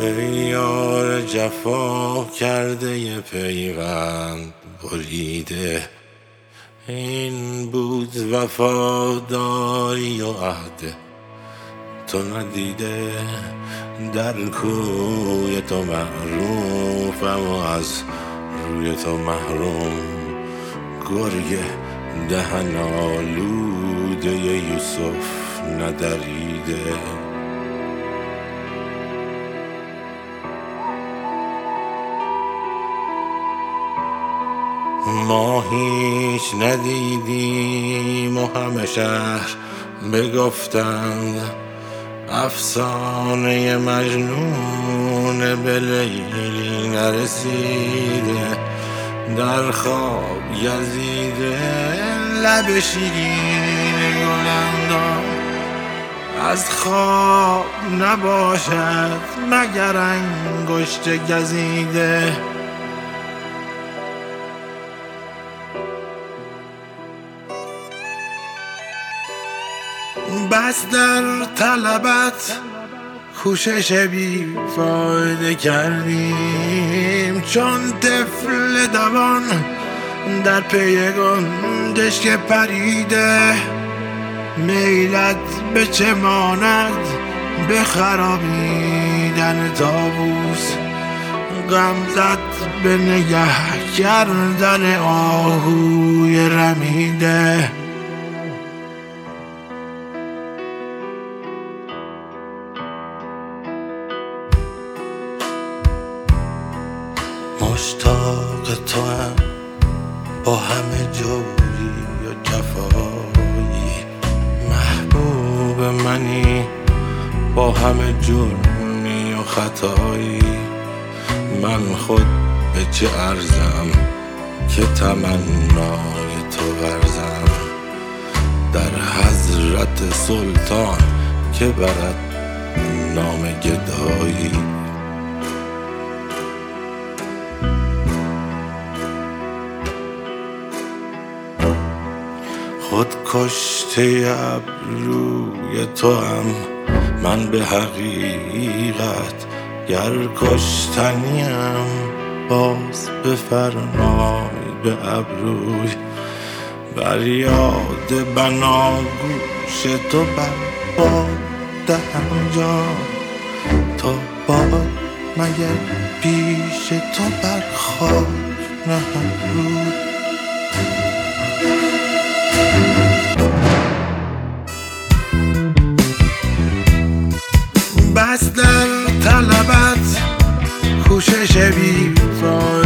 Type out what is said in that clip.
ای یار جفا کرده ی پیوند بریده، این بود وفاداری و عهد تو ندیده. در کوی تو معروفم و از روی تو محروم، گرگ دهن آلوده یوسف ندریده. ما هیچ ندیدیم و همه شهر بگفتند، افسانه مجنون به لیلی نرسیده. در خواب گزیده لب شیرین گلندام، از خواب نباشد مگر انگشت گزیده. بس در طلبت کوشش بی فایده کردیم، چون طفل دوان در پی گنجش که پریده. میلت به چه ماند به خرابیدن طاووس، غمزت به نگه کردن آهوی رمیده. مشتاق تو هم با همه جوری و جفایی، محبوب منی با همه جرمی و خطایی. من خود به چه ارزم که تمنای تو ورزم، در حضرت سلطان که برد نام گدایی. خود کشته ابروی تو هم من به حقیقت، گر کشتنیم باز بفرمای به ابروی. بر یاد بناگوش تو بر باد دهم جان، تا باد مگر پیش تو بر خاک نهم روی. بس در طلبت کوشش بی فایده